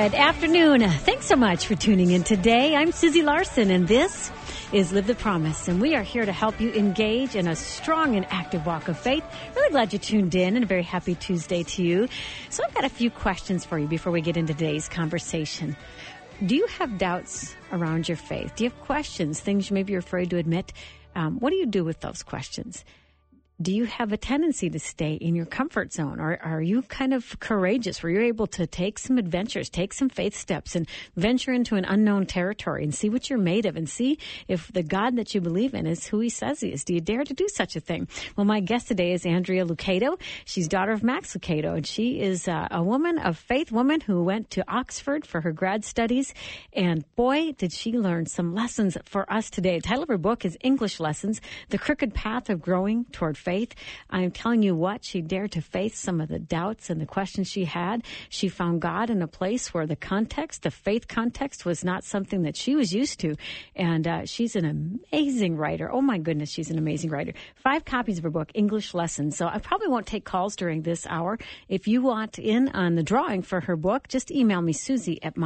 Good afternoon. Thanks so much for tuning in today. I'm Susie Larson, and this is Live the Promise, and we are here to help you engage in a strong and active walk of faith. Really glad you tuned in, and a very happy Tuesday to you. So I've got a few questions for you before we get into today's conversation. Do you have doubts around your faith? Do you have questions, things you maybe you're afraid to admit? What do you do with those questions? Do you have a tendency to stay in your comfort zone? Or are you kind of courageous where you're able to take some adventures, take some faith steps and venture into an unknown territory and see what you're made of and see if the God that you believe in is who he says he is? Do you dare to do such a thing? Well, my guest today is Andrea Lucado. She's daughter of Max Lucado, and she is a woman of faith, woman who went to Oxford for her grad studies. And boy, did she learn some lessons for us today. The title of her book is English Lessons, The Crooked Path of Growing Toward Faith. I'm telling you what, she dared to face some of the doubts and the questions she had. She found God in a place where the context, the faith context, was not something that she was used to. And she's an amazing writer. Oh my goodness, she's an amazing writer. 5 copies of her book, English Lessons. So I probably won't take calls during this hour. If you want in on the drawing for her book, just email me, Susie at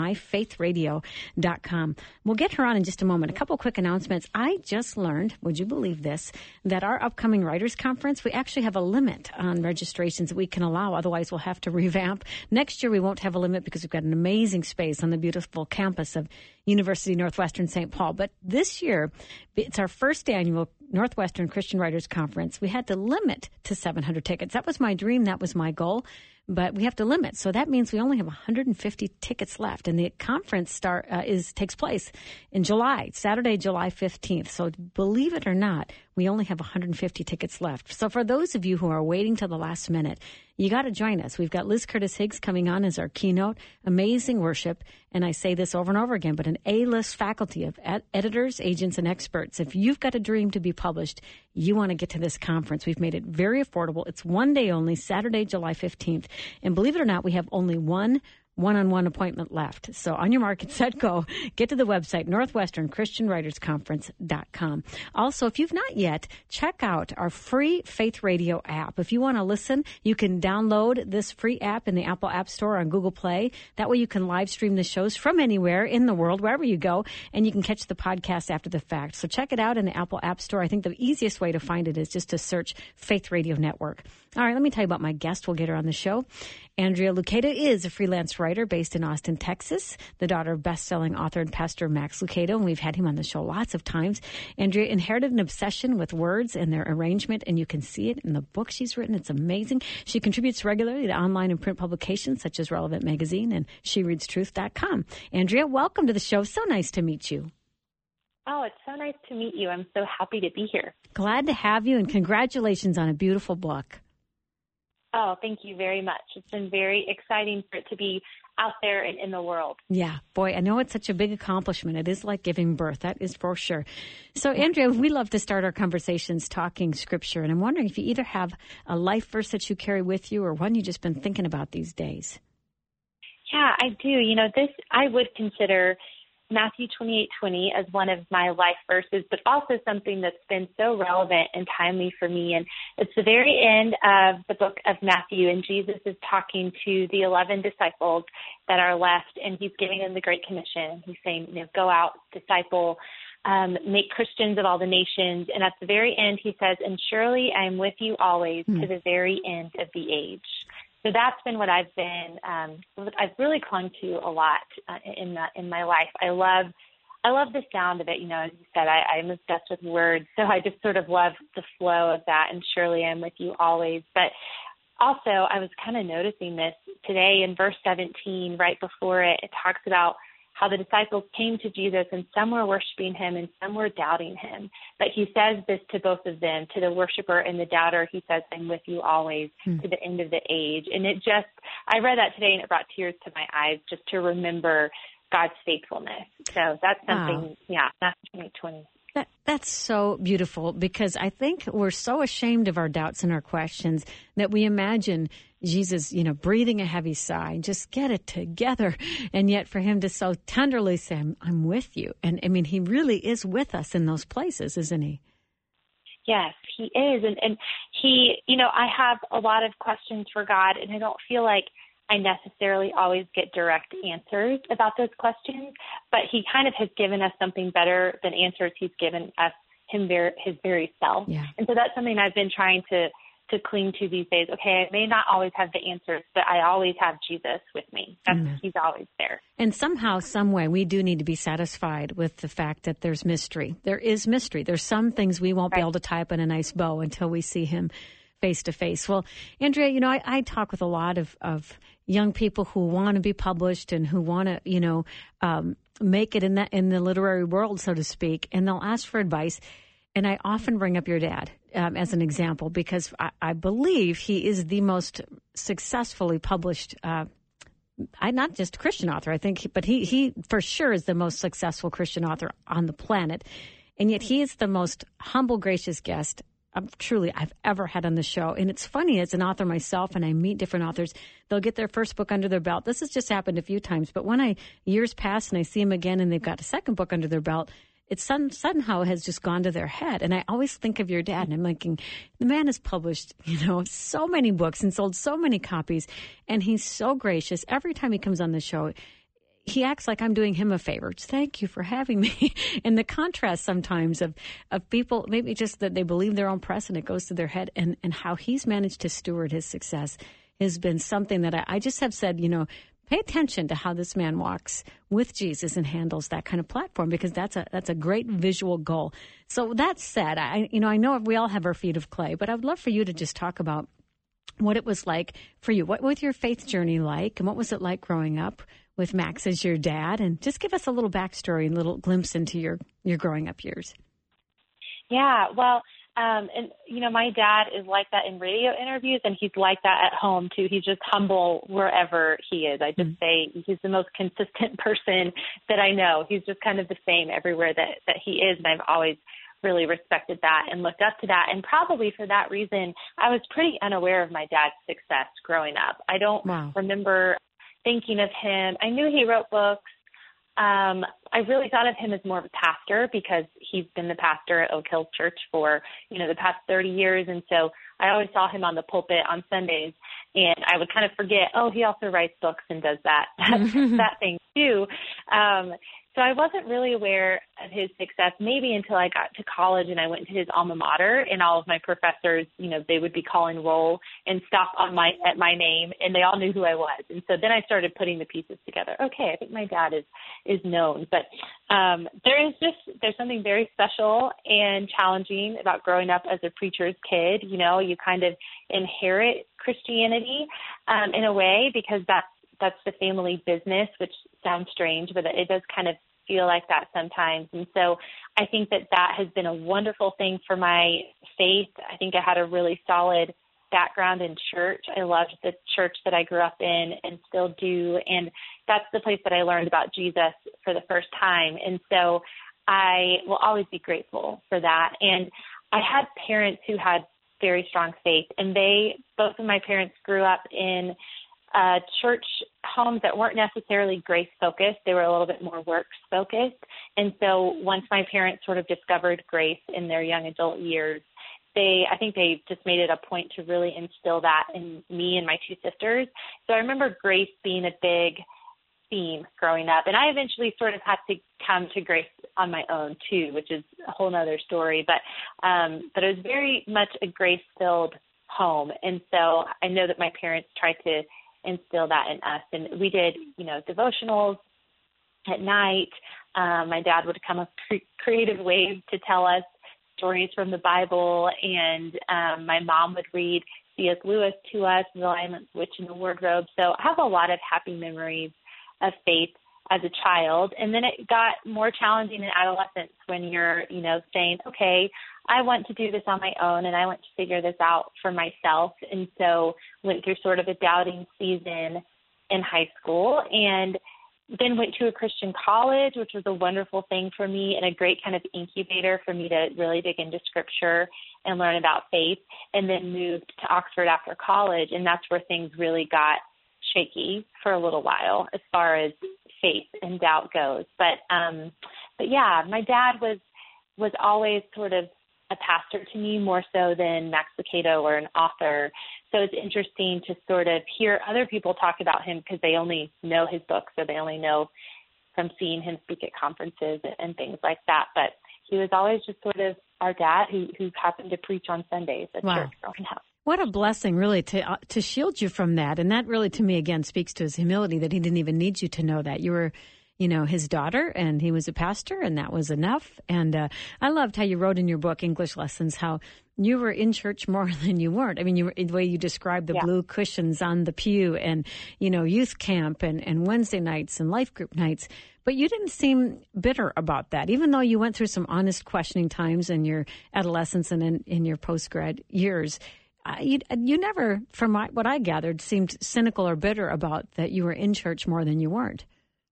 myfaithradio.com. We'll get her on in just a moment. A couple quick announcements. I just learned, would you believe this, that our upcoming Writers Conference, we actually have a limit on registrations that we can allow. Otherwise, we'll have to revamp. Next year, we won't have a limit because we've got an amazing space on the beautiful campus of University Northwestern St. Paul. But this year, it's our first annual Northwestern Christian Writers Conference. We had to limit to 700 tickets. That was my dream. That was my goal. But we have to limit. So that means we only have 150 tickets left. And the conference takes place in July, Saturday, July 15th. So believe it or not, we only have 150 tickets left. So for those of you who are waiting till the last minute, you got to join us. We've got Liz Curtis Higgs coming on as our keynote. Amazing worship. And I say this over and over again, but an A-list faculty of editors, agents, and experts. If you've got a dream to be published, you want to get to this conference. We've made it very affordable. It's one day only, Saturday, July 15th. And believe it or not, we have only one-on-one appointment left. So on your mark, get set, go. Get to the website, northwesternchristianwritersconference.com. Also, if you've not yet, check out our free Faith Radio app. If you want to listen, you can download this free app in the Apple App Store on Google Play. That way you can live stream the shows from anywhere in the world, wherever you go, and you can catch the podcast after the fact. So check it out in the Apple App Store. I think the easiest way to find it is just to search Faith Radio Network. All right, let me tell you about my guest. We'll get her on the show. Andrea Lucado is a freelance writer based in Austin, Texas, the daughter of best-selling author and pastor Max Lucado, and we've had him on the show lots of times. Andrea inherited an obsession with words and their arrangement, and you can see it in the book she's written. It's amazing. She contributes regularly to online and print publications such as Relevant Magazine and SheReadsTruth.com. Andrea, welcome to the show. So nice to meet you. Oh, it's so nice to meet you. I'm so happy to be here. Glad to have you, and congratulations on a beautiful book. Oh, thank you very much. It's been very exciting for it to be out there and in the world. Yeah, boy, I know it's such a big accomplishment. It is like giving birth. That is for sure. So, Andrea, we love to start our conversations talking Scripture, and I'm wondering if you either have a life verse that you carry with you or one you've just been thinking about these days. Yeah, I do. You know, this I would consider Matthew 28:20 as one of my life verses, but also something that's been so relevant and timely for me. And it's the very end of the book of Matthew, and Jesus is talking to the 11 disciples that are left, and he's giving them the Great Commission. He's saying, you know, go out, disciple, make Christians of all the nations. And at the very end, he says, and surely I am with you always to the very end of the age. So that's been what I've really clung to a lot in my life. I love the sound of it. You know, as you said, I'm obsessed with words, so I just sort of love the flow of that. And surely I'm with you always. But also, I was kind of noticing this today in verse 17, right before it. It talks about how the disciples came to Jesus, and some were worshiping him and some were doubting him. But he says this to both of them, to the worshiper and the doubter. He says, I'm with you always to the end of the age. And I read that today and it brought tears to my eyes just to remember God's faithfulness. So that's something, that's 2020. That's so beautiful, because I think we're so ashamed of our doubts and our questions that we imagine Jesus, breathing a heavy sigh, just get it together. And yet for him to so tenderly say, I'm with you. And I mean, he really is with us in those places, isn't he? Yes, he is. And he, I have a lot of questions for God, and I don't feel like I necessarily always get direct answers about those questions, but he kind of has given us something better than answers. He's given us his very self. Yeah. And so that's something I've been trying to cling to these days. Okay, I may not always have the answers, but I always have Jesus with me. He's always there. And somehow, some way, we do need to be satisfied with the fact that there's mystery. There is mystery. There's some things we won't be able to tie up in a nice bow until we see him face to face. Well, Andrea, I talk with a lot of young people who want to be published and who want to, make it in the literary world, so to speak, and they'll ask for advice. And I often bring up your dad as an example because I believe he is the most successfully published, not just Christian author, I think, but he for sure is the most successful Christian author on the planet. And yet he is the most humble, gracious guest I've ever had on the show. And it's funny, as an author myself, and I meet different authors, they'll get their first book under their belt. This has just happened a few times. But when years pass and I see them again and they've got a second book under their belt, it somehow has just gone to their head. And I always think of your dad, and I'm thinking, the man has published, so many books and sold so many copies, and he's so gracious. Every time he comes on the show, he acts like I'm doing him a favor. Thank you for having me. And the contrast sometimes of people, maybe just that they believe their own press and it goes to their head, and how he's managed to steward his success has been something that I just have said, pay attention to how this man walks with Jesus and handles that kind of platform, because that's a great visual goal. So that said, I know we all have our feet of clay, but I would love for you to just talk about what it was like for you. What was your faith journey like, and what was it like growing up with Max as your dad? And just give us a little backstory and a little glimpse into your growing up years. Yeah, well, my dad is like that in radio interviews, and he's like that at home too. He's just humble wherever he is. I just say he's the most consistent person that I know. He's just kind of the same everywhere that he is, and I've always really respected that and looked up to that. And probably for that reason, I was pretty unaware of my dad's success growing up. I don't remember thinking of him. I knew he wrote books. I really thought of him as more of a pastor because he's been the pastor at Oak Hill Church for, the past 30 years. And so I always saw him on the pulpit on Sundays, and I would kind of forget, he also writes books and does that thing too. So I wasn't really aware of his success maybe until I got to college and I went to his alma mater, and all of my professors, they would be calling roll and stop at my name, and they all knew who I was. And so then I started putting the pieces together. Okay, I think my dad is known. But there's something very special and challenging about growing up as a preacher's kid. You kind of inherit Christianity in a way, because that's the family business, which sounds strange, but it does kind of feel like that sometimes. And so I think that has been a wonderful thing for my faith. I think I had a really solid background in church. I loved the church that I grew up in and still do. And that's the place that I learned about Jesus for the first time. And so I will always be grateful for that. And I had parents who had very strong faith, and both of my parents grew up in church homes that weren't necessarily grace-focused. They were a little bit more works-focused. And so once my parents sort of discovered grace in their young adult years, I think they just made it a point to really instill that in me and my two sisters. So I remember grace being a big theme growing up. And I eventually sort of had to come to grace on my own too, which is a whole nother story. But it was very much a grace-filled home. And so I know that my parents tried to instill that in us. And we did, devotionals at night. My dad would come up with creative ways to tell us stories from the Bible. And my mom would read C.S. Lewis to us, The Lion, the Witch, and the Wardrobe. So I have a lot of happy memories of faith as a child. And then it got more challenging in adolescence when you're, saying, okay, I want to do this on my own, and I want to figure this out for myself. And so went through sort of a doubting season in high school, and then went to a Christian college, which was a wonderful thing for me and a great kind of incubator for me to really dig into scripture and learn about faith, and then moved to Oxford after college. And that's where things really got shaky for a little while as far as faith and doubt goes. But yeah, my dad was always sort of a pastor to me more so than Max Lucado or an author. So it's interesting to sort of hear other people talk about him because they only know his books or they only know from seeing him speak at conferences and things like that. But he was always just sort of our dad who happened to preach on Sundays at church growing up. What a blessing, really, to shield you from that. And that really, to me, again, speaks to his humility that he didn't even need you to know that. You were, his daughter, and he was a pastor, and that was enough. And I loved how you wrote in your book, English Lessons, how you were in church more than you weren't. I mean, the way you described the blue cushions on the pew and, youth camp and Wednesday nights and life group nights. But you didn't seem bitter about that, even though you went through some honest questioning times in your adolescence and in your post-grad years. You never, from what I gathered, seemed cynical or bitter about that you were in church more than you weren't.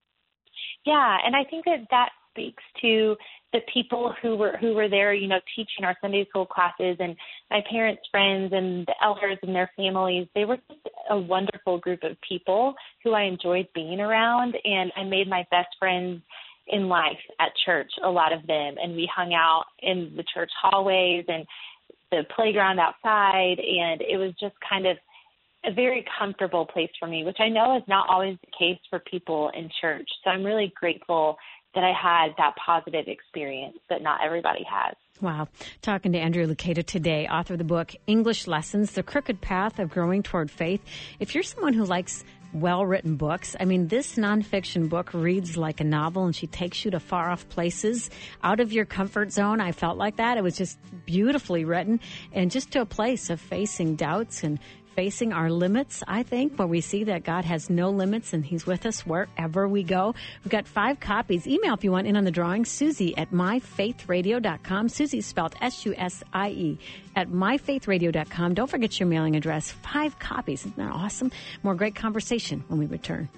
Yeah, and I think that speaks to the people who were there, teaching our Sunday school classes, and my parents' friends and the elders and their families. They were just a wonderful group of people who I enjoyed being around, and I made my best friends in life at church, a lot of them, and we hung out in the church hallways and the playground outside, and it was just kind of a very comfortable place for me, which I know is not always the case for people in church. So I'm really grateful that I had that positive experience that not everybody has. Wow. Talking to Andrea Lucado today, author of the book, English Lessons, The Crooked Path of Growing Toward Faith. If you're someone who likes well-written books, I mean, this nonfiction book reads like a novel, and she takes you to far-off places, out of your comfort zone. I felt like that. It was just beautifully written, and just to a place of facing doubts and facing our limits, I think, where we see that God has no limits and he's with us wherever we go. We've got 5 copies. Email if you want in on the drawing, Susie at myfaithradio.com. Susie spelled S-U-S-I-E at myfaithradio.com. Don't forget your mailing address. 5 copies. Isn't that awesome? More great conversation when we return.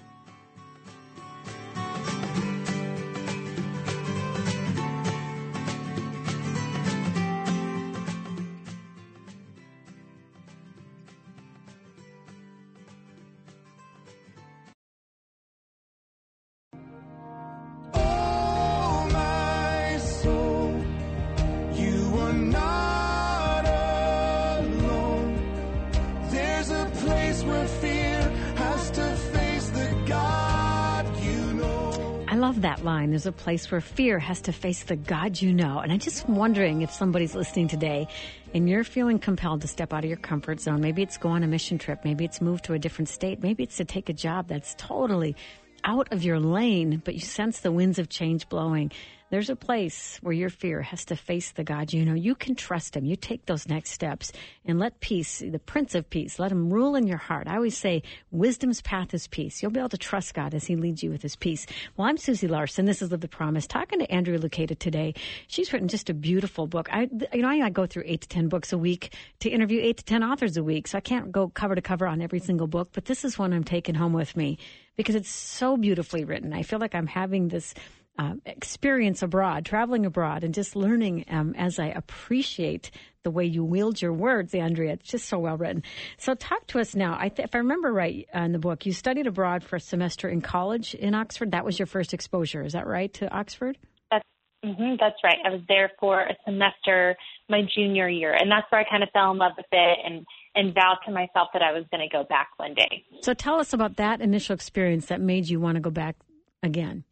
That line, there's a place where fear has to face the God you know. And I'm just wondering if somebody's listening today and you're feeling compelled to step out of your comfort zone. Maybe it's go on a mission trip. Maybe it's move to a different state. Maybe it's to take a job that's totally out of your lane, but you sense the winds of change blowing. There's a place where your fear has to face the God you know. You can trust him. You take those next steps and let peace, the Prince of Peace, let him rule in your heart. I always say wisdom's path is peace. You'll be able to trust God as he leads you with his peace. Well, I'm Susie Larson. This is Live the Promise. Talking to Andrea Lucado today. She's written just a beautiful book. I go through 8 to 10 books a week to interview 8 to 10 authors a week, so I can't go cover to cover on every single book, but this is one I'm taking home with me because it's so beautifully written. I feel like I'm having this experience abroad, traveling abroad, and just learning as I appreciate the way you wield your words, Andrea. It's just so well written. So talk to us now. If I remember right in the book, you studied abroad for a semester in college in Oxford. That was your first exposure. Is that right, to Oxford? That's right. I was there for a semester my junior year, and that's where I kind of fell in love with it and vowed to myself that I was going to go back one day. So tell us about that initial experience that made you want to go back again.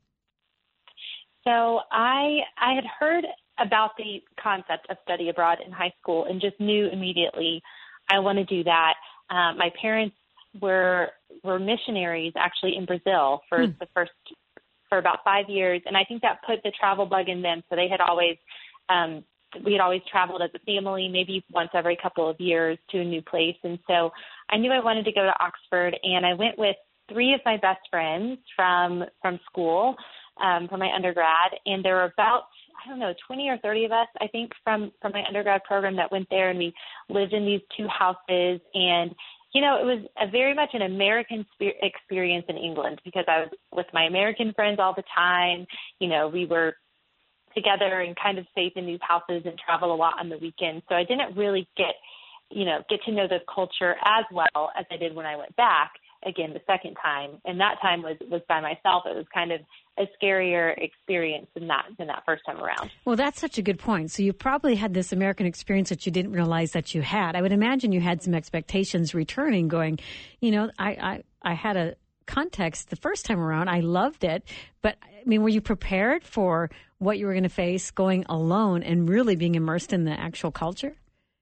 So I had heard about the concept of study abroad in high school and just knew immediately I want to do that. My parents were missionaries actually in Brazil for about 5 years, and I think that put the travel bug in them. So they had always we had always traveled as a family, maybe once every couple of years to a new place, and so I knew I wanted to go to Oxford, and I went with 3 of my best friends from school. For my undergrad, and there were about, 20 or 30 of us, I think, from my undergrad program that went there, and we lived in these 2 houses, and, it was very much an American experience in England because I was with my American friends all the time. We were together and kind of safe in these houses and travel a lot on the weekends, so I didn't really get to know the culture as well as I did when I went back. again the second time, and that time was by myself. It was kind of a scarier experience than that first time around. Well, that's such a good point. So you probably had this American experience that you didn't realize that you had. I would imagine you had some expectations returning, going, I had a context the first time around. I loved it. But, I mean, were you prepared for what you were going to face going alone and really being immersed in the actual culture?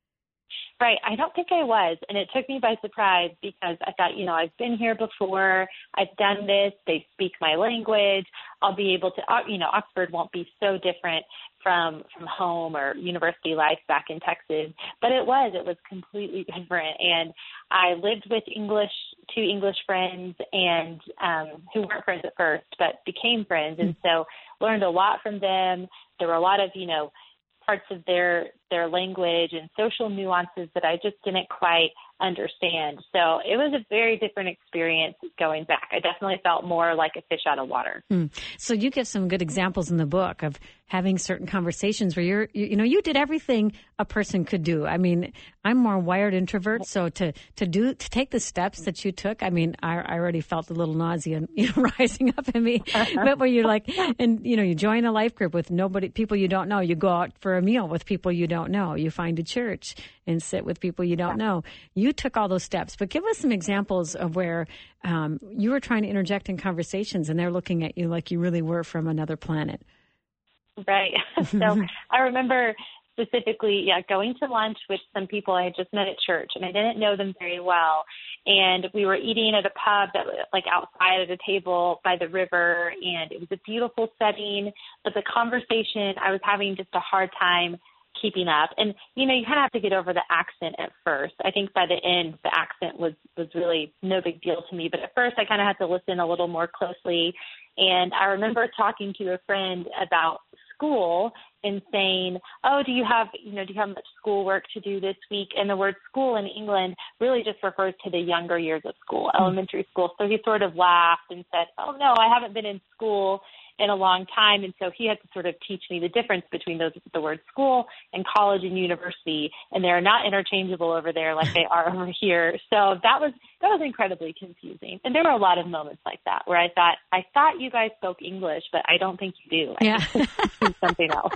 Right. I don't think I was. And it took me by surprise because I thought, I've been here before. I've done this. They speak my language. I'll be able to, Oxford won't be so different from home or university life back in Texas. But it was completely different. And I lived with two English friends and who weren't friends at first, but became friends. And so learned a lot from them. There were a lot of, parts of their language and social nuances that I just didn't quite understand. So it was a very different experience going back. I definitely felt more like a fish out of water. So you give some good examples in the book of having certain conversations where you did everything a person could do. I mean, I'm more wired introvert, so to take the steps that you took, I mean, I already felt a little nausea rising up in me. But where you're like, and you join a life group with people you don't know. You go out for a meal with people you don't know. You find a church and sit with people you don't know. You took all those steps, but give us some examples of where you were trying to interject in conversations and they're looking at you like you really were from another planet. Right. So I remember specifically, going to lunch with some people I had just met at church, and I didn't know them very well. And we were eating at a pub that was like outside at a table by the river, and it was a beautiful setting. But the conversation, I was having just a hard time keeping up. And, you kind of have to get over the accent at first. I think by the end, the accent was really no big deal to me. But at first, I kind of had to listen a little more closely. And I remember talking to a friend about school and saying, "Oh, do you have much schoolwork to do this week?" And the word school in England really just refers to the younger years of school, elementary school. So he sort of laughed and said, "Oh, no, I haven't been in school in a long time." And so he had to sort of teach me the difference between the word school and college and university, and they're not interchangeable over there like they are over here. So that was incredibly confusing. And there were a lot of moments like that where I thought you guys spoke English, but I don't think you do. Yeah. Something else.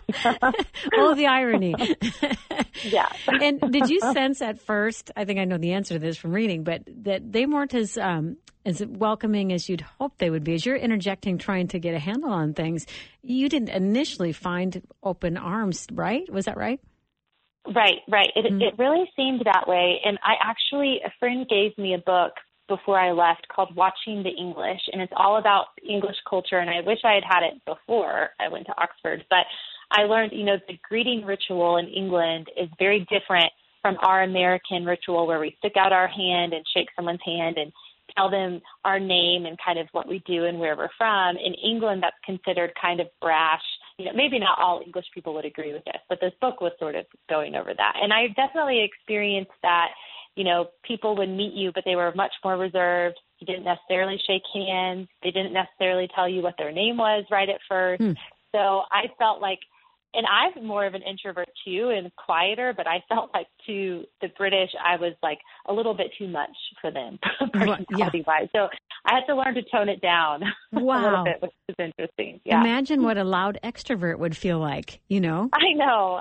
Oh, the irony. Yeah. And did you sense at first, I think I know the answer to this from reading, but that they weren't as welcoming as you'd hoped they would be? As you're interjecting, trying to get a handle on things, you didn't initially find open arms, right? Was that right? Right. It really seemed that way. And a friend gave me a book before I left called Watching the English, and it's all about English culture. And I wish I had it before I went to Oxford, but I learned, the greeting ritual in England is very different from our American ritual where we stick out our hand and shake someone's hand and tell them our name and kind of what we do and where we're from. In England, that's considered kind of brash. Maybe not all English people would agree with this, but this book was sort of going over that. And I definitely experienced that, people would meet you, but they were much more reserved. You didn't necessarily shake hands. They didn't necessarily tell you what their name was right at first. So I felt like, and I'm more of an introvert too and quieter, but I felt like to the British, I was like a little bit too much for them personality-wise. So I had to learn to tone it down a little bit, which is interesting. Yeah. Imagine what a loud extrovert would feel like, I know.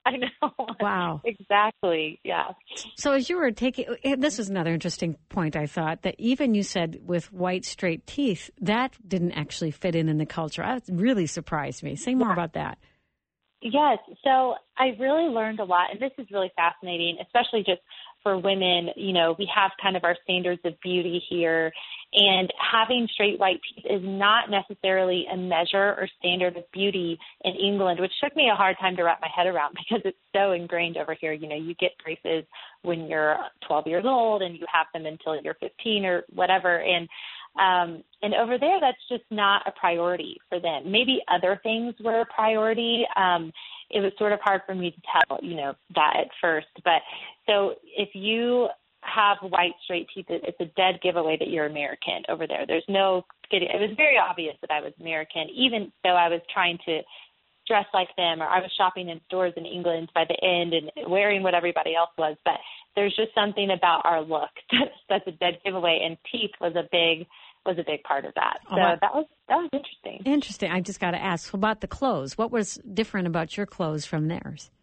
Wow. Exactly. Yeah. So as you were this was another interesting point, I thought, that even you said with white, straight teeth, that didn't actually fit in the culture. That really surprised me. Say more about that. Yes. So I really learned a lot, and this is really fascinating, especially just for women. We have kind of our standards of beauty here, and having straight white teeth is not necessarily a measure or standard of beauty in England, which took me a hard time to wrap my head around because it's so ingrained over here. You get braces when you're 12 years old and you have them until you're 15 or whatever. And over there, that's just not a priority for them. Maybe other things were a priority. It was sort of hard for me to tell, that at first. But so if you have white, straight teeth, it's a dead giveaway that you're American over there. There's no getting. It was very obvious that I was American, even though I was trying to dress like them, or I was shopping in stores in England by the end and wearing what everybody else was. But there's just something about our look that's a dead giveaway, and teeth was a big part of that. So that was interesting. Interesting. I just got to ask about the clothes. What was different about your clothes from theirs?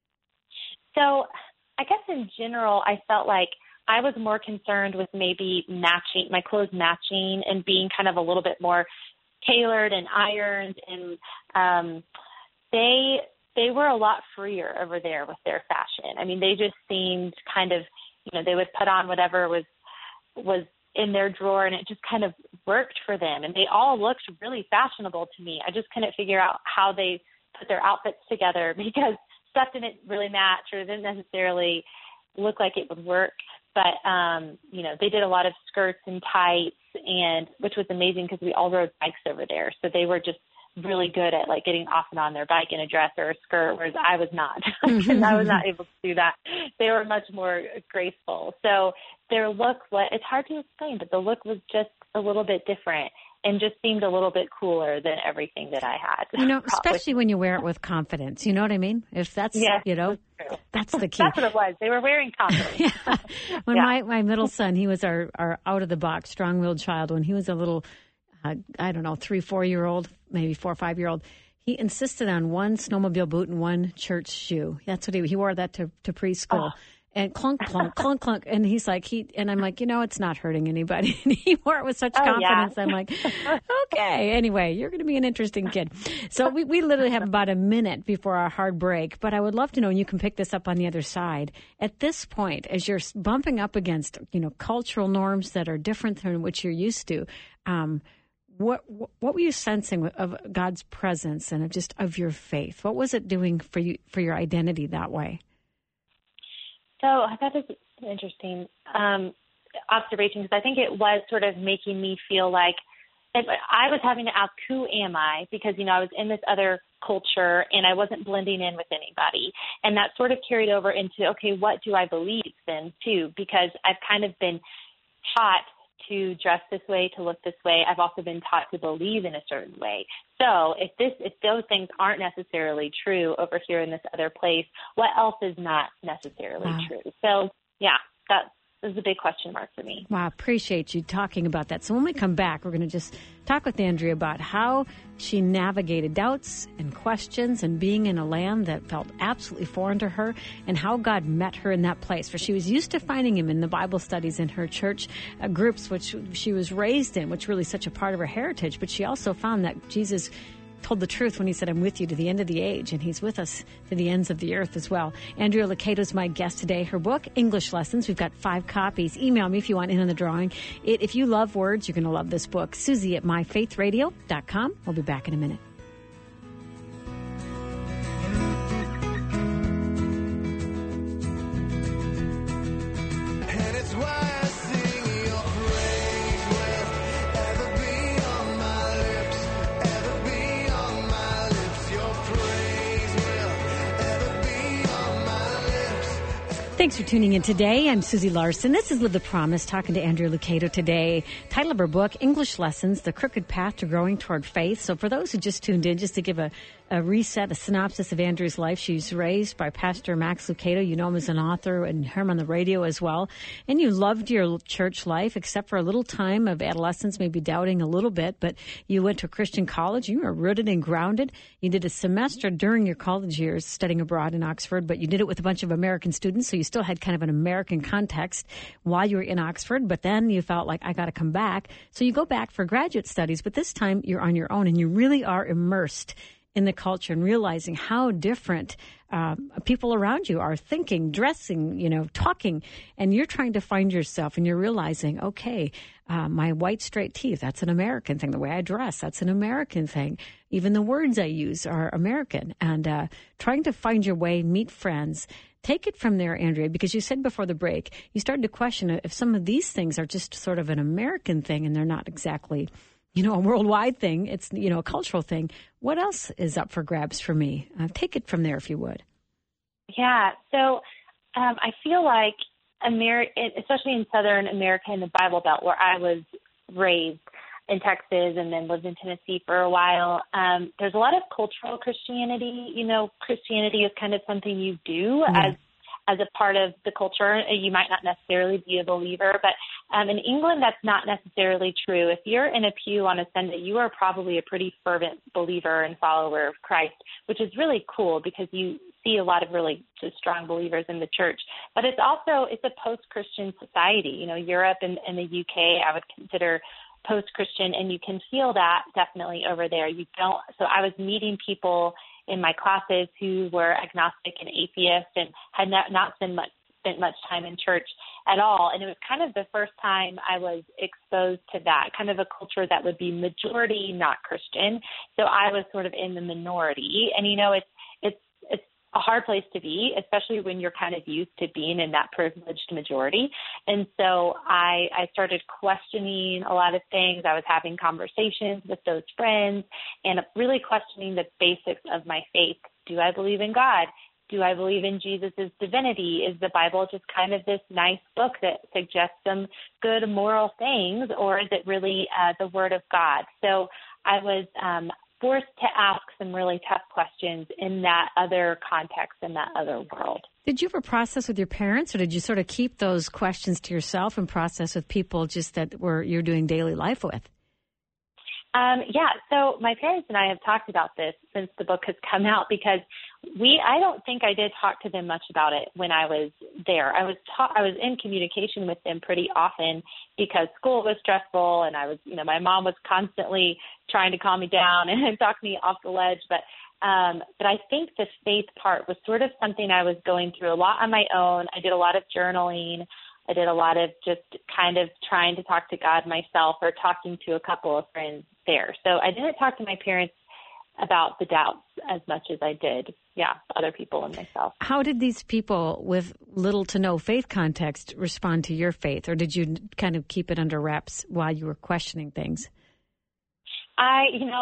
So I guess in general, I felt like I was more concerned with maybe matching, my clothes matching and being kind of a little bit more tailored and ironed. And they were a lot freer over there with their fashion. I mean, they just seemed kind of, they would put on whatever was in their drawer, and it just kind of worked for them. And they all looked really fashionable to me. I just couldn't figure out how they put their outfits together because stuff didn't really match or didn't necessarily look like it would work. But, they did a lot of skirts and tights, and which was amazing because we all rode bikes over there. So they were just really good at like getting off and on their bike in a dress or a skirt, whereas I was not. And I was not able to do that. They were much more graceful. So their look, it's hard to explain, but the look was just a little bit different and just seemed a little bit cooler than everything that I had. Especially when you wear it with confidence. You know what I mean? If that's, that's the key. That's what it was. They were wearing confidence. Yeah. When my middle son, he was our out-of-the-box, strong-willed child. When he was a little, 3-4-year-old, maybe 4 or 5-year-old, he insisted on one snowmobile boot and one church shoe. That's what he wore that to preschool. Oh. And clunk, clunk, clunk, clunk. And he's like, and I'm like, it's not hurting anybody. And he wore it with such confidence. Yeah. I'm like, okay. Anyway, you're going to be an interesting kid. So we literally have about a minute before our hard break. But I would love to know, and you can pick this up on the other side. At this point, as you're bumping up against, cultural norms that are different than what you're used to, what were you sensing of God's presence and of your faith? What was it doing for you, for your identity that way? So that is an interesting observation, because I think it was sort of making me feel like I was having to ask, who am I? Because, I was in this other culture and I wasn't blending in with anybody. And that sort of carried over into, okay, what do I believe then too? Because I've kind of been taught to dress this way, to look this way. I've also been taught to believe in a certain way. So if those things aren't necessarily true over here in this other place, what else is not necessarily true? So that is a big question mark for me. Wow, appreciate you talking about that. So when we come back, we're going to just talk with Andrea about how she navigated doubts and questions and being in a land that felt absolutely foreign to her, and how God met her in that place where she was used to finding him in the Bible studies in her church groups, which she was raised in, which really is such a part of her heritage. But she also found that Jesus told the truth when he said, I'm with you to the end of the age, and he's with us to the ends of the earth as well. Andrea Lucado is my guest today. Her book, English Lessons, we've got 5 copies. Email me if you want in on the drawing. If you love words, you're going to love this book. Susie at myfaithradio.com. We'll be back in a minute. Thanks for tuning in today. I'm Susie Larson. This is Live the Promise, talking to Andrea Lucado today. Title of her book, English Lessons, The Crooked Path to Growing Toward Faith. So for those who just tuned in, just to give a synopsis of Andrea's life, she's raised by Pastor Max Lucado. You know him as an author and heard him on the radio as well. And you loved your church life, except for a little time of adolescence, maybe doubting a little bit. But you went to a Christian college. You were rooted and grounded. You did a semester during your college years studying abroad in Oxford, but you did it with a bunch of American students, so you still had kind of an American context while you were in Oxford. But then you felt like, I got to come back. So you go back for graduate studies, but this time you're on your own, and you really are immersed in the culture and realizing how different people around you are thinking, dressing, talking, and you're trying to find yourself, and you're realizing, okay, my white straight teeth, that's an American thing. The way I dress, that's an American thing. Even the words I use are American. And trying to find your way, meet friends. Take it from there, Andrea, because you said before the break, you started to question if some of these things are just sort of an American thing and they're not exactly a worldwide thing. It's, a cultural thing. What else is up for grabs for me? Take it from there, if you would. Yeah. So I feel like especially in Southern America, in the Bible Belt, where I was raised in Texas and then lived in Tennessee for a while, there's a lot of cultural Christianity. Christianity is kind of something you do as a part of the culture. You might not necessarily be a believer, but in England, that's not necessarily true. If you're in a pew on a Sunday, you are probably a pretty fervent believer and follower of Christ, which is really cool because you see a lot of really just strong believers in the church. But it's a post-Christian society. Europe and the UK, I would consider post-Christian, and you can feel that definitely over there. So I was meeting people in my classes who were agnostic and atheist and had not spent much time in church at all. And it was kind of the first time I was exposed to that, kind of a culture that would be majority not Christian. So I was sort of in the minority. And, it's a hard place to be, especially when you're kind of used to being in that privileged majority. And so I started questioning a lot of things. I was having conversations with those friends and really questioning the basics of my faith. Do I believe in God? Do I believe in Jesus' divinity? Is the Bible just kind of this nice book that suggests some good moral things, or is it really the Word of God? So I was forced to ask some really tough questions in that other context, in that other world. Did you ever process with your parents, or did you sort of keep those questions to yourself and process with people just that you're doing daily life with? Yeah, so my parents and I have talked about this since the book has come out, because I don't think I did talk to them much about it when I was there. I was in communication with them pretty often because school was stressful, and my mom was constantly trying to calm me down and talk me off the ledge. But I think the faith part was sort of something I was going through a lot on my own. I did a lot of journaling. I did a lot of just kind of trying to talk to God myself, or talking to a couple of friends there. So I didn't talk to my parents about the doubts as much as I did, other people and myself. How did these people with little to no faith context respond to your faith, or did you kind of keep it under wraps while you were questioning things? I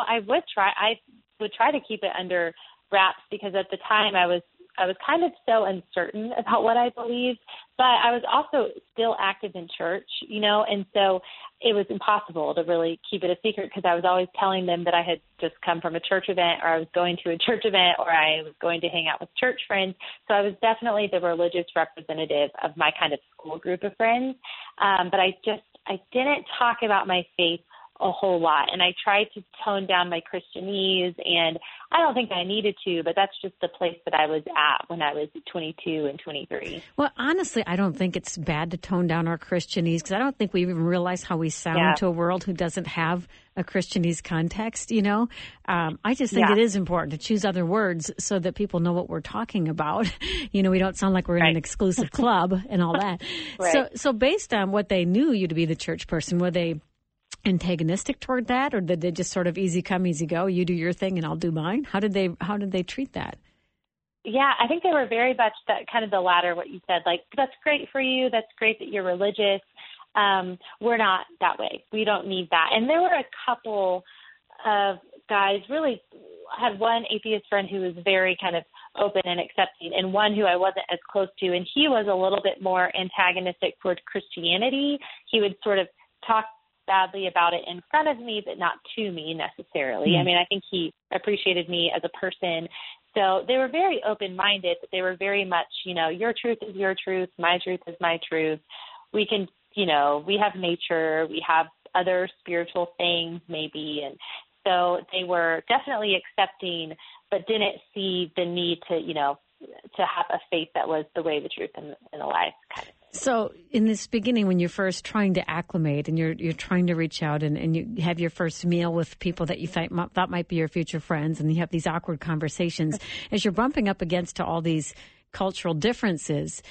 would try to keep it under wraps, because at the time I was kind of so uncertain about what I believed, but I was also still active in church, and so it was impossible to really keep it a secret, because I was always telling them that I had just come from a church event, or I was going to a church event, or I was going to hang out with church friends. So I was definitely the religious representative of my kind of school group of friends, but I didn't talk about my faith a whole lot. And I tried to tone down my Christianese, and I don't think I needed to, but that's just the place that I was at when I was 22 and 23. Well, honestly, I don't think it's bad to tone down our Christianese, because I don't think we even realize how we sound to a world who doesn't have a Christianese context, I just think it is important to choose other words so that people know what we're talking about. We don't sound like we're in an exclusive club and all that. Right. So based on what they knew you to be the church person, were they antagonistic toward that, or did they just sort of easy come, easy go? You do your thing and I'll do mine. How did they treat that? Yeah, I think they were very much that kind of the latter, what you said, like, that's great for you. That's great that you're religious. We're not that way. We don't need that. And there were a couple of guys, really had one atheist friend who was very kind of open and accepting, and one who I wasn't as close to. And he was a little bit more antagonistic toward Christianity. He would sort of talk badly about it in front of me, but not to me necessarily. Mm-hmm. I mean, I think he appreciated me as a person. So they were very open-minded, but they were very much, your truth is your truth, my truth is my truth. We can, we have nature, we have other spiritual things maybe. And so they were definitely accepting, but didn't see the need to, to have a faith that was the way, the truth, and the life kind of. So in this beginning, when you're first trying to acclimate and you're trying to reach out and you have your first meal with people that you thought might be your future friends, and you have these awkward conversations, as you're bumping up against to all these cultural differences,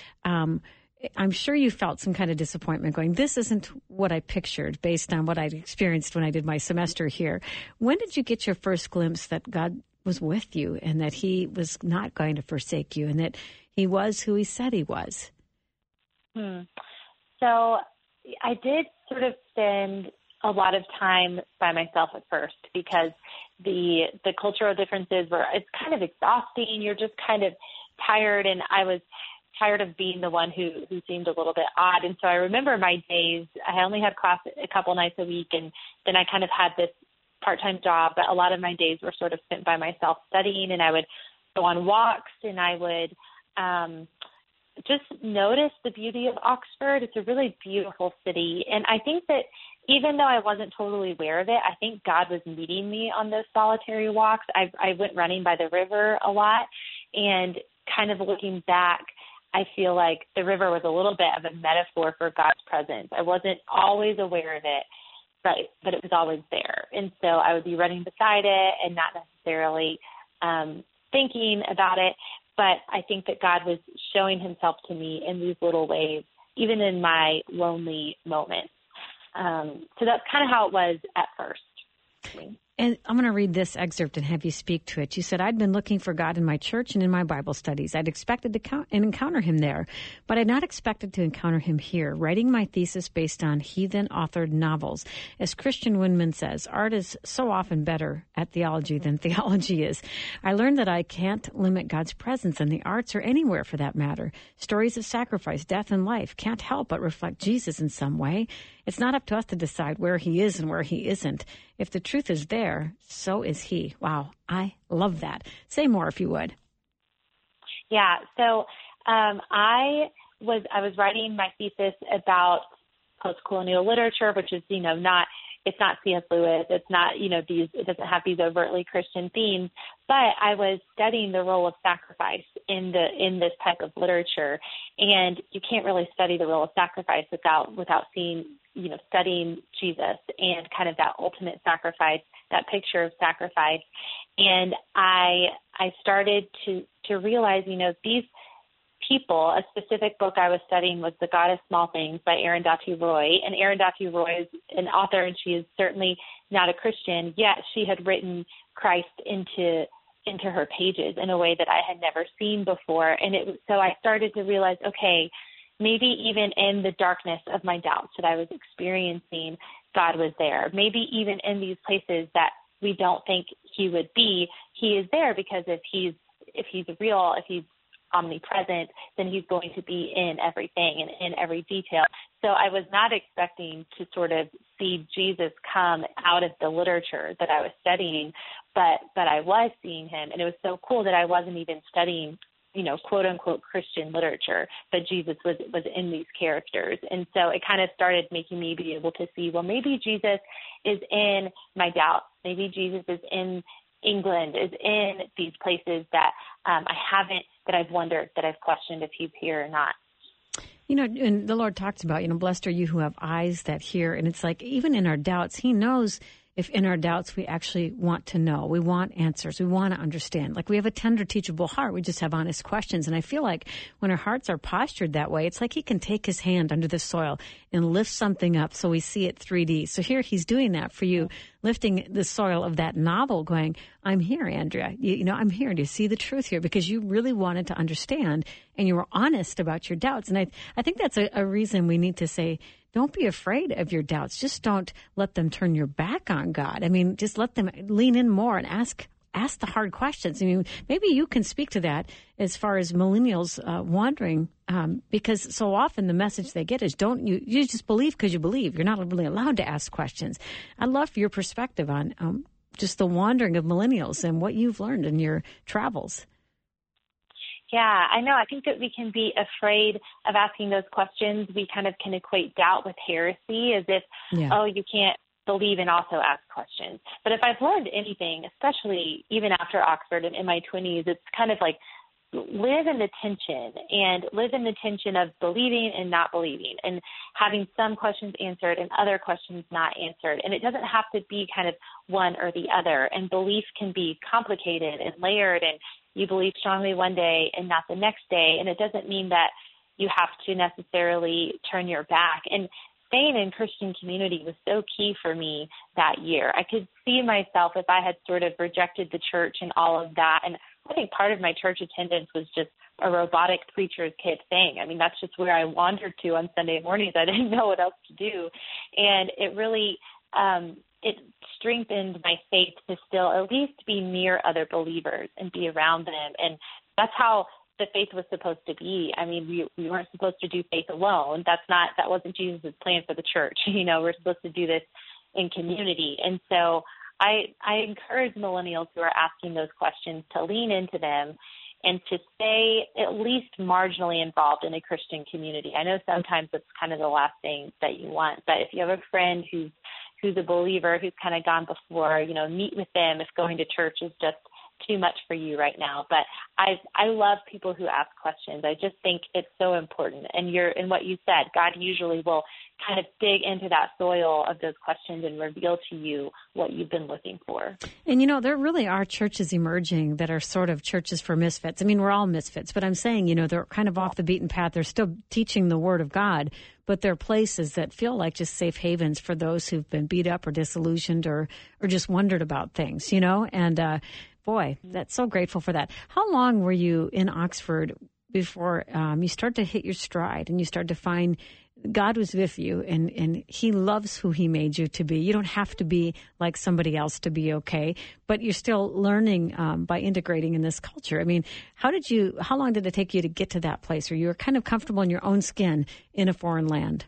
I'm sure you felt some kind of disappointment going, this isn't what I pictured based on what I'd experienced when I did my semester here. When did you get your first glimpse that God was with you and that he was not going to forsake you and that he was who he said he was? So I did sort of spend a lot of time by myself at first, because the cultural differences it's kind of exhausting. You're just kind of tired, and I was tired of being the one who seemed a little bit odd. And so I remember my days, I only had class a couple nights a week, and then I kind of had this part-time job, but a lot of my days were sort of spent by myself studying, and I would go on walks, and I would just noticed the beauty of Oxford. It's a really beautiful city. And I think that even though I wasn't totally aware of it, I think God was meeting me on those solitary walks. I went running by the river a lot, and kind of looking back, I feel like the river was a little bit of a metaphor for God's presence. I wasn't always aware of it, but it was always there. And so I would be running beside it and not necessarily thinking about it. But I think that God was showing himself to me in these little ways, even in my lonely moments. So that's kind of how it was at first. And I'm going to read this excerpt and have you speak to it. You said, I'd been looking for God in my church and in my Bible studies. I'd expected to encounter him there, but I'd not expected to encounter him here, writing my thesis based on heathen-authored novels. As Christian Winman says, art is so often better at theology than theology is. I learned that I can't limit God's presence in the arts or anywhere for that matter. Stories of sacrifice, death, and life can't help but reflect Jesus in some way. It's not up to us to decide where he is and where he isn't. If the truth is there, so is he. Wow, I love that. Say more if you would. Yeah, so I was writing my thesis about post-colonial literature, which is, it's not C.S. Lewis. It's not, it doesn't have these overtly Christian themes, but I was studying the role of sacrifice in this type of literature. And you can't really study the role of sacrifice without seeing, studying Jesus and kind of that ultimate sacrifice, that picture of sacrifice. And I started to realize, these people, a specific book I was studying was The God of Small Things by Arundhati Roy. And Arundhati Roy is an author, and she is certainly not a Christian, yet she had written Christ into her pages in a way that I had never seen before. And so I started to realize, okay, maybe even in the darkness of my doubts that I was experiencing, God was there. Maybe even in these places that we don't think he would be, he is there, because if he's real, if he's omnipresent, then he's going to be in everything and in every detail. So I was not expecting to sort of see Jesus come out of the literature that I was studying, but I was seeing him. And it was so cool that I wasn't even studying, quote unquote Christian literature, but Jesus was in these characters. And so it kind of started making me be able to see, well, maybe Jesus is in my doubts. Maybe Jesus is in England, is in these places that that I've wondered, that I've questioned if he's here or not. And the Lord talks about, blessed are you who have eyes that hear. And it's like, even in our doubts, he knows if in our doubts we actually want to know. We want answers. We want to understand. Like, we have a tender, teachable heart. We just have honest questions. And I feel like when our hearts are postured that way, it's like he can take his hand under the soil and lift something up so we see it 3D. So here he's doing that for you, lifting the soil of that novel, going, I'm here, Andrea. I'm here. Do you see the truth here? Because you really wanted to understand, and you were honest about your doubts. And I think that's a reason we need to say, don't be afraid of your doubts. Just don't let them turn your back on God. I mean, just let them lean in more and ask the hard questions. I mean, maybe you can speak to that as far as millennials wandering, because so often the message they get is, you just believe because you believe. You're not really allowed to ask questions. I'd love your perspective on just the wandering of millennials and what you've learned in your travels. Yeah, I know. I think that we can be afraid of asking those questions. We kind of can equate doubt with heresy, as if, you can't believe and also ask questions. But if I've learned anything, especially even after Oxford and in my 20s, it's kind of like live in the tension of believing and not believing, and having some questions answered and other questions not answered. And it doesn't have to be kind of one or the other. And belief can be complicated and layered, and you believe strongly one day and not the next day. And it doesn't mean that you have to necessarily turn your back. And staying in Christian community was so key for me that year. I could see myself, if I had sort of rejected the church and all of that. And I think part of my church attendance was just a robotic preacher's kid thing. I mean, that's just where I wandered to on Sunday mornings. I didn't know what else to do. And it really, it strengthened my faith to still at least be near other believers and be around them. And that's how the faith was supposed to be. I mean, we weren't supposed to do faith alone. That wasn't Jesus' plan for the church. We're supposed to do this in community. And so I encourage millennials who are asking those questions to lean into them and to stay at least marginally involved in a Christian community. I know sometimes it's kind of the last thing that you want, but if you have a friend who's a believer, who's kind of gone before, meet with them if going to church is just too much for you right now. But I love people who ask questions. I just think it's so important. And what you said, God usually will kind of dig into that soil of those questions and reveal to you what you've been looking for. And, there really are churches emerging that are sort of churches for misfits. I mean, we're all misfits, but I'm saying, they're kind of off the beaten path. They're still teaching the Word of God, but they're places that feel like just safe havens for those who've been beat up or disillusioned or just wondered about things, and boy, that's so grateful for that. How long were you in Oxford before you start to hit your stride and you start to find God was with you and He loves who He made you to be? You don't have to be like somebody else to be okay, but you're still learning by integrating in this culture. I mean, how long did it take you to get to that place where you were kind of comfortable in your own skin in a foreign land?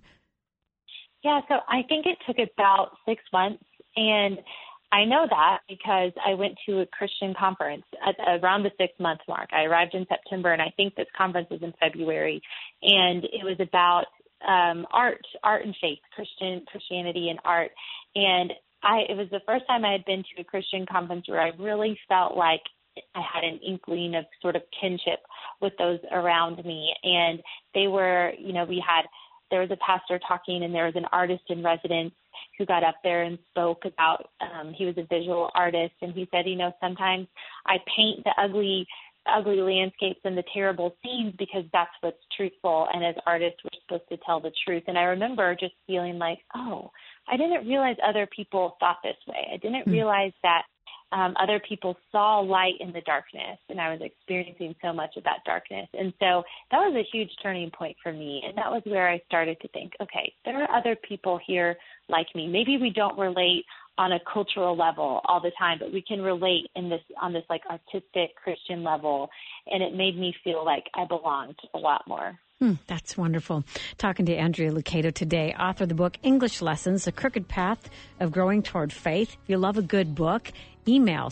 Yeah, so I think it took about 6 months, and I know that because I went to a Christian conference at around the 6-month mark. I arrived in September, and I think this conference was in February, and it was about art and faith, Christianity and art. And it was the first time I had been to a Christian conference where I really felt like I had an inkling of sort of kinship with those around me. And they were, there was a pastor talking, and there was an artist in residence who got up there and spoke about, he was a visual artist, and he said, sometimes I paint the ugly landscapes and the terrible scenes because that's what's truthful, and as artists, we're supposed to tell the truth. And I remember just feeling like, oh, I didn't realize other people thought this way. I didn't realize that other people saw light in the darkness, and I was experiencing so much of that darkness. And so that was a huge turning point for me, and that was where I started to think, okay, there are other people here like me. Maybe we don't relate on a cultural level all the time, but we can relate on this like artistic Christian level, and it made me feel like I belonged a lot more. That's wonderful. Talking to Andrea Lucado today, author of the book English Lessons, The Crooked Path of Growing Toward Faith. If you love a good book, email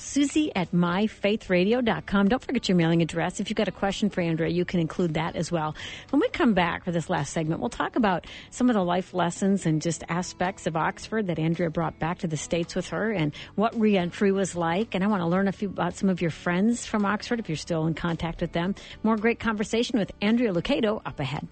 Susie@myfaithradio.com. Don't forget your mailing address. If you've got a question for Andrea, you can include that as well. When we come back for this last segment, we'll talk about some of the life lessons and just aspects of Oxford that Andrea brought back to the States with her and what reentry was like. And I want to learn about some of your friends from Oxford if you're still in contact with them. More great conversation with Andrea Lucado up ahead.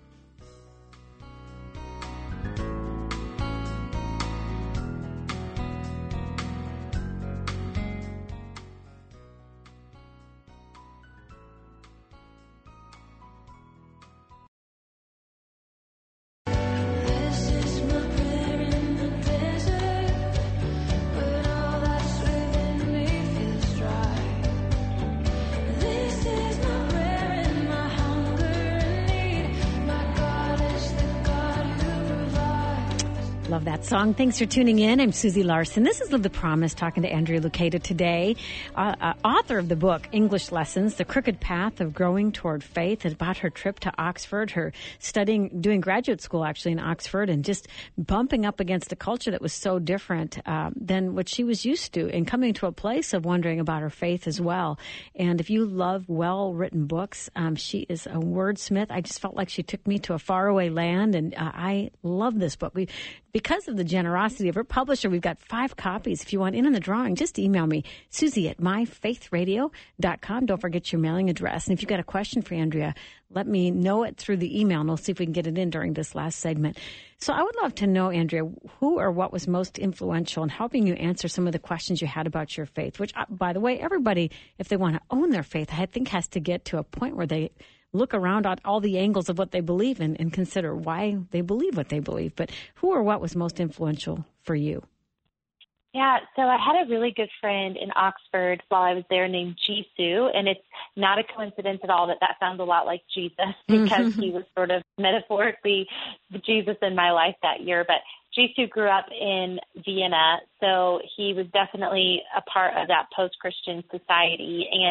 Love that song. Thanks for tuning in. I'm Susie Larson. This is Live the Promise, talking to Andrea Lucado today, author of the book English Lessons, The Crooked Path of Growing Toward Faith. It's about her trip to Oxford, her doing graduate school actually in Oxford, and just bumping up against a culture that was so different than what she was used to, and coming to a place of wondering about her faith as well. And if you love well-written books, she is a wordsmith. I just felt like she took me to a faraway land, and I love this book. Because of the generosity of her publisher, we've got 5 copies. If you want in on the drawing, just email me, Susie@myfaithradio.com. Don't forget your mailing address. And if you've got a question for Andrea, let me know it through the email, and we'll see if we can get it in during this last segment. So I would love to know, Andrea, who or what was most influential in helping you answer some of the questions you had about your faith, which, by the way, everybody, if they want to own their faith, I think has to get to a point where they look around at all the angles of what they believe in and consider why they believe what they believe. But who or what was most influential for you? Yeah, so I had a really good friend in Oxford while I was there named Jisoo, and it's not a coincidence at all that sounds a lot like Jesus because he was sort of metaphorically the Jesus in my life that year. But Jisoo grew up in Vienna, so he was definitely a part of that post-Christian society, and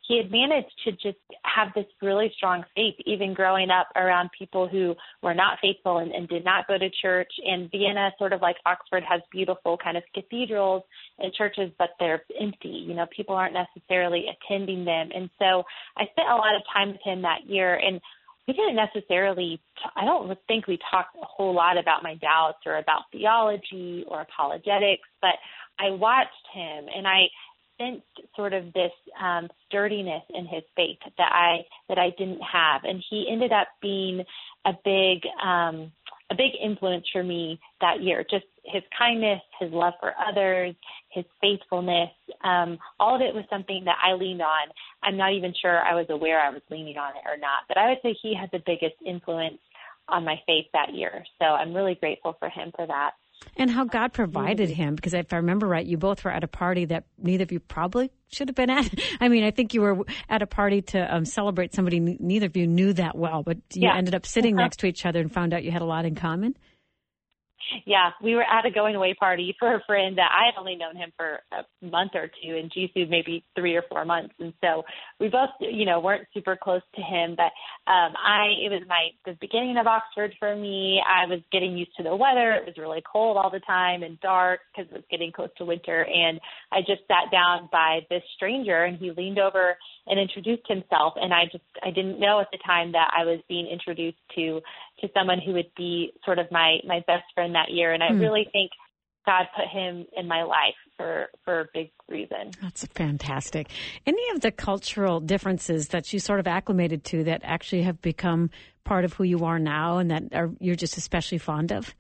he had managed to just have this really strong faith, even growing up around people who were not faithful and did not go to church. And Vienna, sort of like Oxford, has beautiful kind of cathedrals and churches, but they're empty. You know, people aren't necessarily attending them. And so I spent a lot of time with him that year, and we didn't necessarily, I don't think we talked a whole lot about my doubts or about theology or apologetics, but I watched him and I sensed sort of this sturdiness in his faith that I didn't have. And he ended up being a big influence for me that year. Just his kindness, his love for others, his faithfulness, all of it was something that I leaned on. I'm not even sure I was aware I was leaning on it or not, but I would say he had the biggest influence on my faith that year. So I'm really grateful for him for that. And how God provided him, because if I remember right, you both were at a party that neither of you probably should have been at. I mean, I think you were at a party to celebrate somebody neither of you knew that well, but you ended up sitting next to each other and found out you had a lot in common. Yeah, we were at a going away party for a friend that I had only known him for a month or two, and Jisoo maybe 3 or 4 months. And so we both, weren't super close to him. But it was the beginning of Oxford for me. I was getting used to the weather. It was really cold all the time and dark because it was getting close to winter. And I just sat down by this stranger, and he leaned over and introduced himself. And I didn't know at the time that I was being introduced to someone who would be sort of my best friend that year. And I really think God put him in my life for a big reason. That's fantastic. Any of the cultural differences that you sort of acclimated to that actually have become part of who you are now and that you're just especially fond of?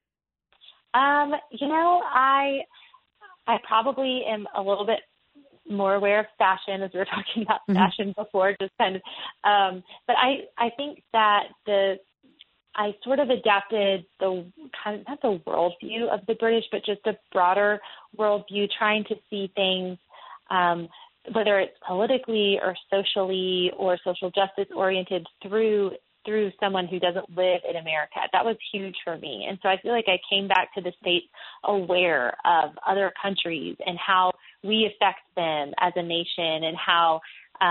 I probably am a little bit more aware of fashion, as we were talking about fashion before, just kind of, but I think that I sort of adapted not the worldview of the British, but just a broader worldview, trying to see things, whether it's politically or socially or social justice oriented through someone who doesn't live in America. That was huge for me. And so I feel like I came back to the States aware of other countries and how we affect them as a nation, and how,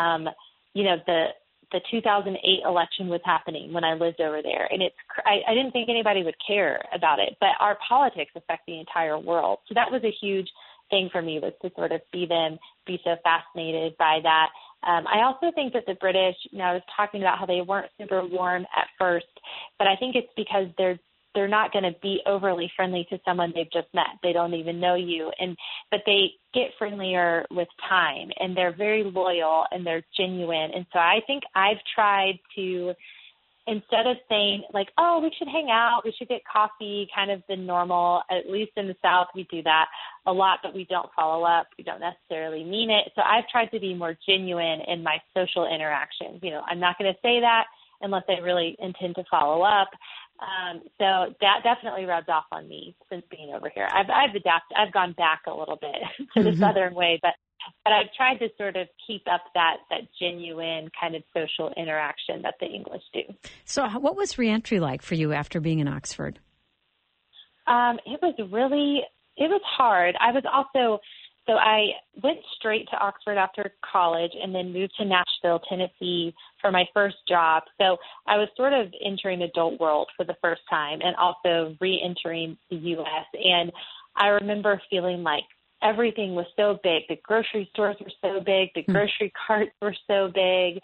the 2008 election was happening when I lived over there. And I didn't think anybody would care about it, but our politics affect the entire world. So that was a huge thing for me, was to sort of see them be so fascinated by that. I also think that the British, I was talking about how they weren't super warm at first, but I think it's because they're not going to be overly friendly to someone they've just met. They don't even know you. But they get friendlier with time, and they're very loyal and they're genuine. And so I think I've tried to, instead of saying like, oh, we should hang out, we should get coffee, kind of the normal, at least in the South, we do that a lot, but we don't follow up. We don't necessarily mean it. So I've tried to be more genuine in my social interactions. I'm not going to say that unless I really intend to follow up. So that definitely rubbed off on me since being over here. I've adapted. I've gone back a little bit to the Southern way, but I've tried to sort of keep up that genuine kind of social interaction that the English do. So what was reentry like for you after being in Oxford? It was hard. So I went straight to Oxford after college and then moved to Nashville, Tennessee for my first job. So I was sort of entering the adult world for the first time and also re-entering the U.S. And I remember feeling like everything was so big. The grocery stores were so big. The grocery carts were so big.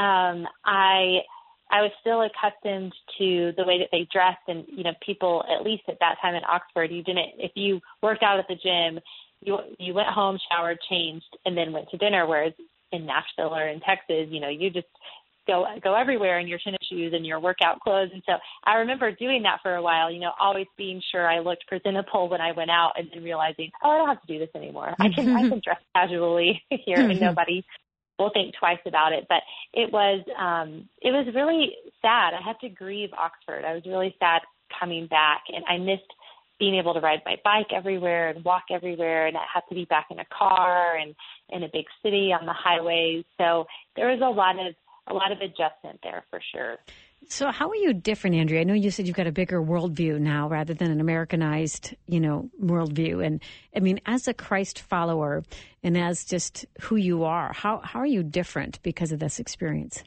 I was still accustomed to the way that they dressed, and, people, at least at that time in Oxford, if you worked out at the gym, you went home, showered, changed, and then went to dinner, whereas in Nashville or in Texas, you just go everywhere in your tennis shoes and your workout clothes. And so I remember doing that for a while, always being sure I looked presentable when I went out, and then realizing, oh, I don't have to do this anymore. I can dress casually here and nobody will think twice about it. But it was really sad. I had to grieve Oxford. I was really sad coming back, and I missed being able to ride my bike everywhere and walk everywhere, and I had to be back in a car and in a big city on the highways. So there was a lot of adjustment there for sure. So how are you different, Andrea? I know you said you've got a bigger worldview now rather than an Americanized, worldview. And I mean, as a Christ follower and as just who you are, how are you different because of this experience?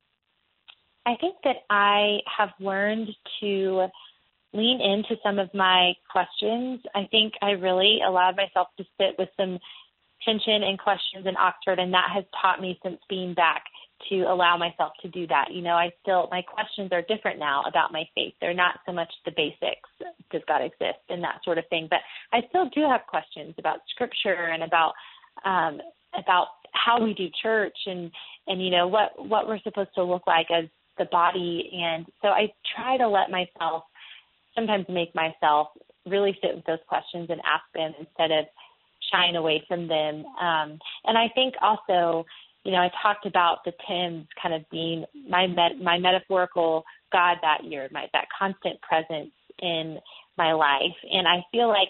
I think that I have learned to lean into some of my questions. I think I really allowed myself to sit with some tension and questions in Oxford, and that has taught me since being back to allow myself to do that. My questions are different now about my faith. They're not so much the basics, does God exist, and that sort of thing. But I still do have questions about Scripture and about how we do church and what we're supposed to look like as the body. And so I try to sometimes make myself really sit with those questions and ask them instead of shying away from them. And I think also, I talked about the Tims kind of being my metaphorical God that year, that constant presence in my life. And I feel like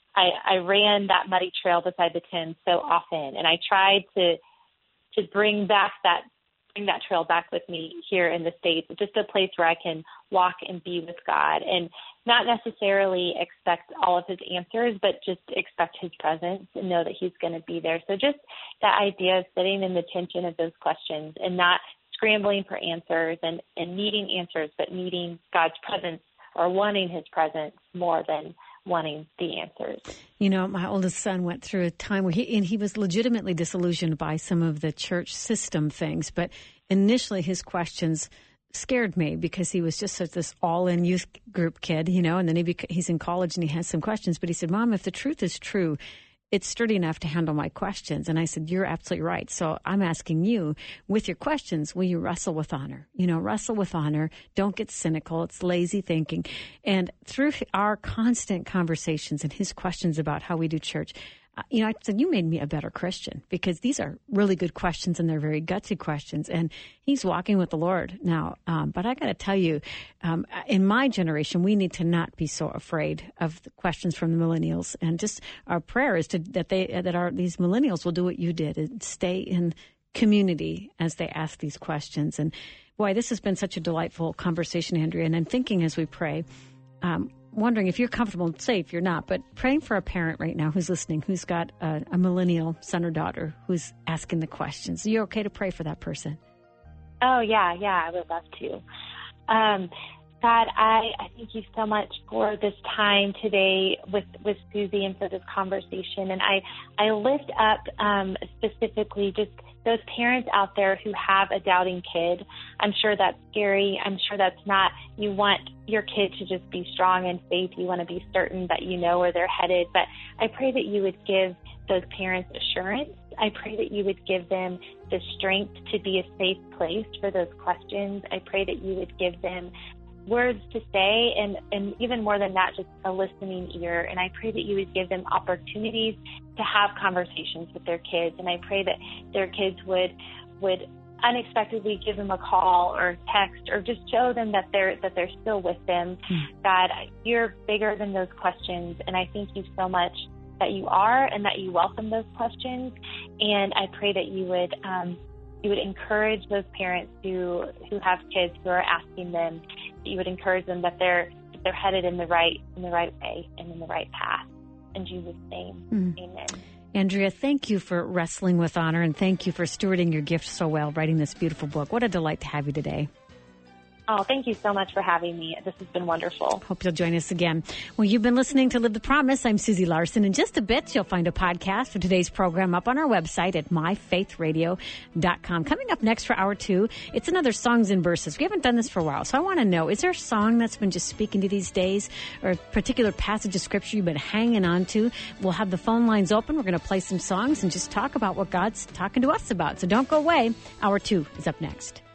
I ran that muddy trail beside the Tims so often, and I tried to bring that trail back with me here in the States, just a place where I can walk and be with God and not necessarily expect all of his answers, but just expect his presence and know that he's going to be there. So just that idea of sitting in the tension of those questions and not scrambling for answers and needing answers, but needing God's presence or wanting his presence more than wanting the answers. My oldest son went through a time where he was legitimately disillusioned by some of the church system things, but initially his questions scared me because he was just such this all-in youth group kid, and then he's in college and he has some questions, but he said, Mom, if the truth is true, it's sturdy enough to handle my questions. And I said, you're absolutely right. So I'm asking you, with your questions, will you wrestle with honor? Wrestle with honor. Don't get cynical. It's lazy thinking. And through our constant conversations and his questions about how we do church, I said, you made me a better Christian, because these are really good questions and they're very gutsy questions. And he's walking with the Lord now. But I got to tell you, in my generation, we need to not be so afraid of the questions from the millennials. And just our prayer is that these millennials will do what you did and stay in community as they ask these questions. And boy, this has been such a delightful conversation, Andrea. And I'm thinking as we pray, wondering if you're comfortable, say if you're not, but praying for a parent right now who's listening, who's got a millennial son or daughter who's asking the questions. Are you okay to pray for that person? Oh, yeah, I would love to. God, I thank you so much for this time today with Susie and for this conversation. And I lift up specifically just those parents out there who have a doubting kid. I'm sure that's scary. I'm sure that's not, you want your kid to just be strong in faith. You want to be certain that you know where they're headed. But I pray that you would give those parents assurance. I pray that you would give them the strength to be a safe place for those questions. I pray that you would give them words to say, and even more than that, just a listening ear. And I pray that you would give them opportunities to have conversations with their kids. And I pray that their kids would unexpectedly give them a call or text, or just show them that they're still with them. God, you're bigger than those questions. And I thank you so much that you are, and that you welcome those questions. And I pray that you would encourage those parents who have kids who are asking them. You would encourage them that they're headed in the right way and in the right path. In Jesus' name, Amen. Andrea, thank you for wrestling with honor, and thank you for stewarding your gift so well, writing this beautiful book. What a delight to have you today. Oh, thank you so much for having me. This has been wonderful. Hope you'll join us again. Well, you've been listening to Live the Promise. I'm Susie Larson. In just a bit, you'll find a podcast for today's program up on our website at myfaithradio.com. Coming up next for Hour 2, it's another Songs and Verses. We haven't done this for a while, so I want to know, is there a song that's been just speaking to these days, or a particular passage of Scripture you've been hanging on to? We'll have the phone lines open. We're going to play some songs and just talk about what God's talking to us about. So don't go away. Hour 2 is up next.